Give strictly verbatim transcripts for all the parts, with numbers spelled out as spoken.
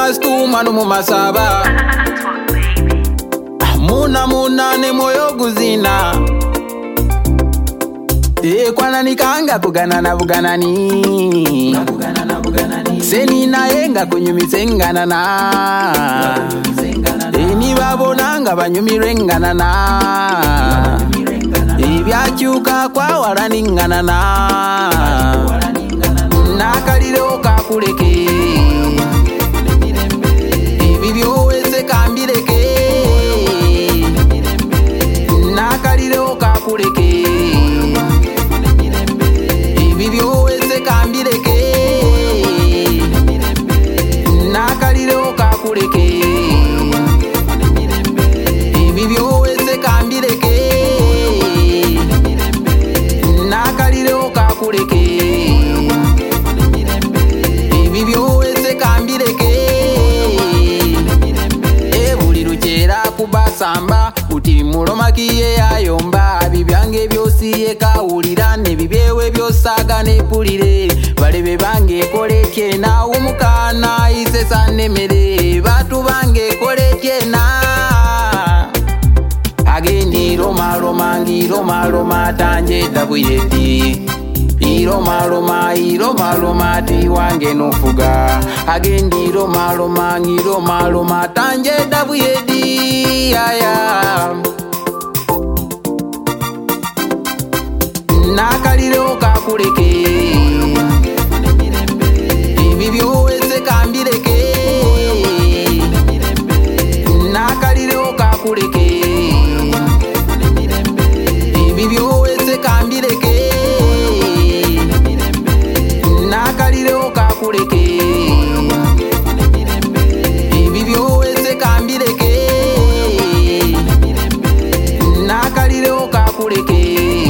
stuma no mumasaba muna muna ne moyo guzina e kwana nikanga bugana na bugana ni bugana na bugana ni seni na yenga kunyumisengana na e ni babonanga banyumirengana na e byachuka kwa waraningana na nakaliro kakuleke ibibyo wese kambireke nakaliro kakuleke ibibyo wese kambireke nakaliro kakuleke ibibyo wese kambireke nakaliro kakuleke ibibyo wese kambireke e buli rukera kubasamba uti mulomakiye yayomba bibyange byose yekawulira ne bibewe byosaga ne pulire balebe bange koleke na umukana isesa nemere batu bange koleke na agendi roma roma ngi roma roma tanje dabuyeti Iroma roma iroma roma ti wange nufuga agendi roma roma ngiroma roma tanje dabuyedi aya nakaliro kakuleke ibibyo wese kambireke nakaliro kakuleke ibibyo wese kambireke nakaliro kakuleke ibibyo wese kambireke nakaliro kakuleke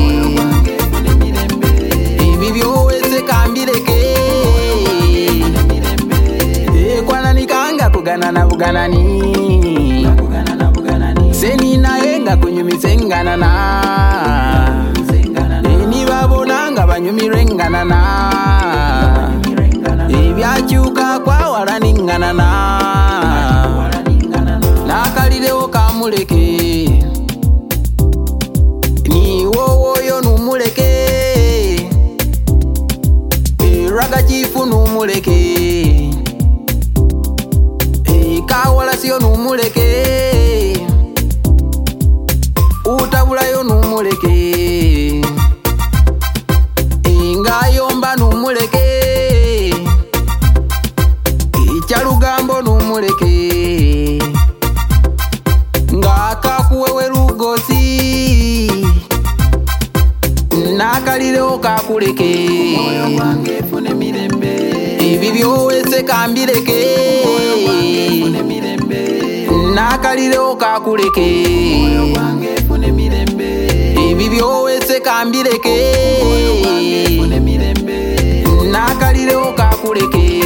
ibibyo wese kambireke e kwana nikanga kugana na bugana ni bugana na bugana ni seni na yenga kunyumisengana na e ni babonanga banyumirengana na ibyachuka kwa waraningana na nakaliro kamuleke ni wowo yo numuleke raga chifu numuleke kawala siyo numuleke utabula yo numuleke ngayomba numuleke Charugambo numuleke ngakakuwewe rugosi nakaliro kakuleke moyo wange fune mirembe ibibyo wese kambireke moyo wange fune mirembe nakaliro kakuleke moyo wange fune mirembe ibibyo wese kambireke moyo wange fune mirembe nakaliro kakuleke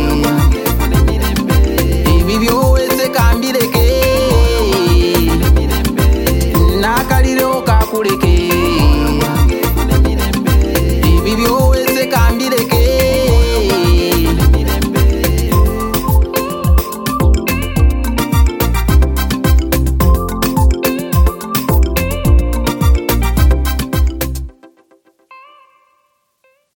ibibyo wese kambireke nakaliro kakuleke